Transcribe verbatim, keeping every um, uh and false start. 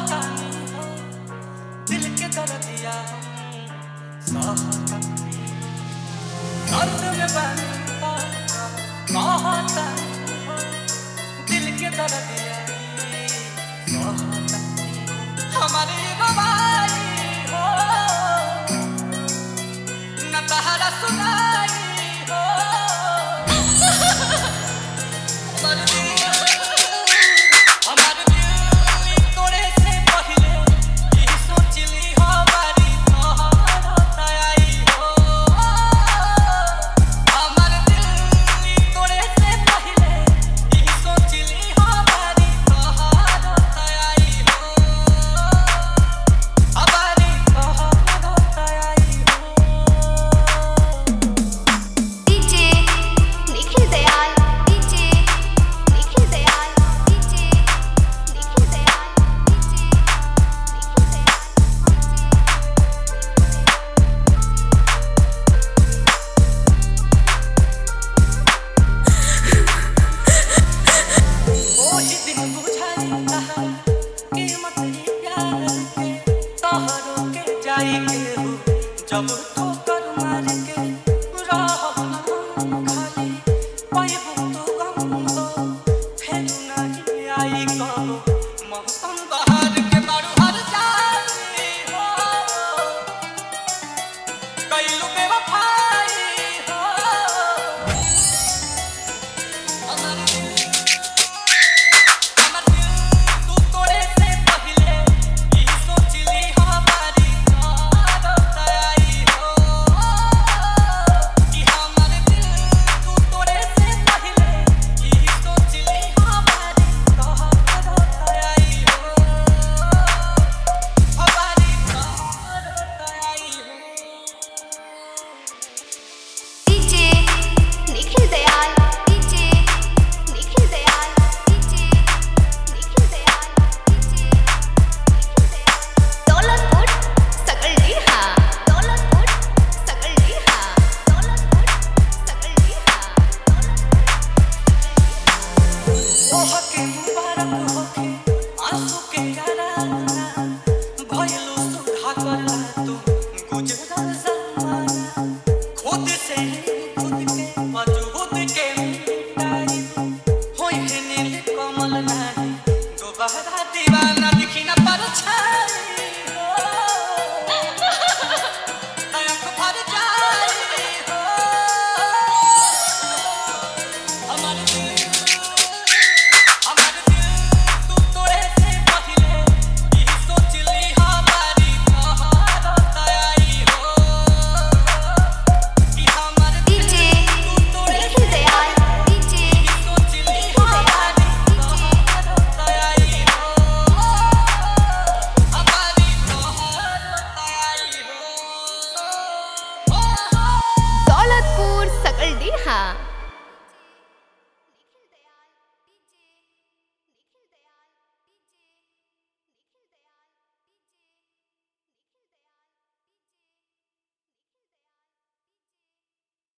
सहतानी हो दिल के दर्दिया सहतानी दर्द में बनी सहतानी हो दिल के दर्दिया सहतानी हमारी गवाही हो न तहरा सुनाई हो हमारे दिल हमारे दिल तोड़े से पहले यही सोच ली हमारी तोहरा आई हो हमारे दिल तोड़े से पहले यही सोच ली हमारी तोहरा आई हो हमारी तोहरा आई हो DJ Nikhil Dayal DJ Nikhil Dayal DJ Nikhil Dayal DJ ओही दिन बुझाई तहरा कीमत ही प्यार के तोहरो के जाई के हो जब ठोकर मार के रहब ना खाली पैबू तो गम हो फेर नहीं आई कहो मौसम बहार के मारू हर जाई हो कैलू बेवफाई हो हमारे दिल हमारे दिल तू तोड़े से पहले यही सोच ली हमारी तोहरा आई हो कि हमारे दिल तू तोड़े से पहले यही सोच ली हमारी तोहरा आई हो हमारी तोहरा आई हो DJ Nikhil Dayal DJ Nikhil Dayal DJ Nikhil Dayal DJ Nikhil Dayal Daulatpur Sakaldiha Daulatpur Sakaldiha Daulatpur Sakaldiha ओह के मुबारक होके आंसू के यारा भइल